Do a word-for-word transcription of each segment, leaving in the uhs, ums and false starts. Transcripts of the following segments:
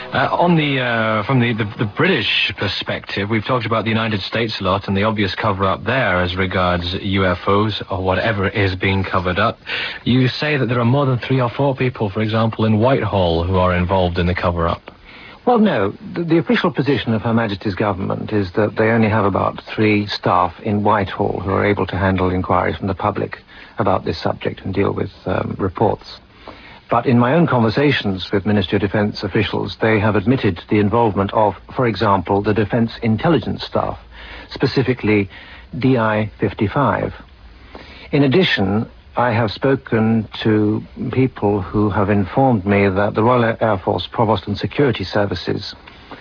Uh, on the, uh, from the, the, the British perspective, we've talked about the United States a lot and the obvious cover-up there as regards U F Os or whatever is being covered up. You say that there are more than three or four people, for example, in Whitehall who are involved in the cover-up. Well, no. The, the official position of Her Majesty's government is that they only have about three staff in Whitehall who are able to handle inquiries from the public about this subject and deal with um, reports. But in my own conversations with Ministry of Defence officials, they have admitted the involvement of, for example, the Defence Intelligence Staff, specifically D I fifty-five. In addition, I have spoken to people who have informed me that the Royal Air Force Provost and Security Services,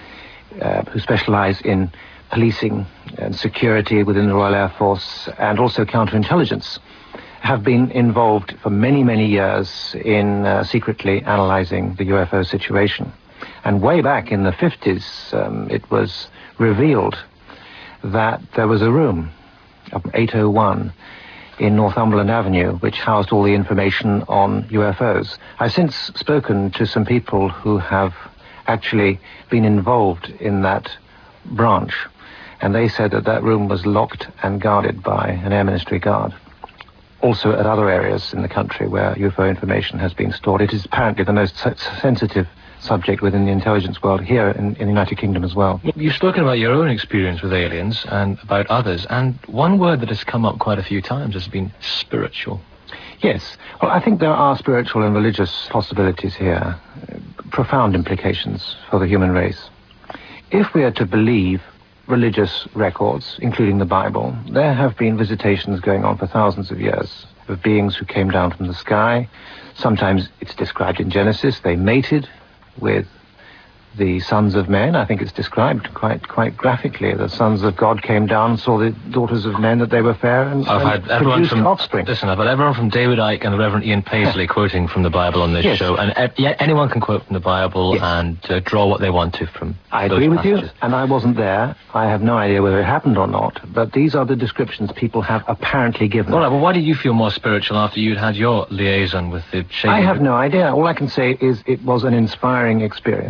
uh, who specialise in policing and security within the Royal Air Force and also counterintelligence, have been involved for many, many years in uh, secretly analysing the U F O situation. And way back in the fifties, um, it was revealed that there was a room, eight oh one, in Northumberland Avenue, which housed all the information on U F Os. I've since spoken to some people who have actually been involved in that branch, and they said that that room was locked and guarded by an Air Ministry guard. Also at other areas in the country where U F O information has been stored. It is apparently the most sensitive subject within the intelligence world here in, in the United Kingdom as well. You've spoken about your own experience with aliens and about others, and one word that has come up quite a few times has been spiritual. Yes. Well, I think there are spiritual and religious possibilities here, profound implications for the human race. If we are to believe religious records, including the Bible, there have been visitations going on for thousands of years of beings who came down from the sky. Sometimes it's described in Genesis, they mated with the sons of men. I think it's described quite quite graphically. The sons of God came down and saw the daughters of men, that they were fair, and, I've and had everyone produced from, offspring. Listen, I've had everyone from David Icke and the Reverend Ian Paisley quoting from the Bible on this yes. show, and uh, yeah, anyone can quote from the Bible yes. and uh, draw what they want to from I those agree with passages. you, and I wasn't there. I have no idea whether it happened or not, but these are the descriptions people have apparently given. All right, well, why did you feel more spiritual after you'd had your liaison with the Shaven? I have no idea. All I can say is it was an inspiring experience.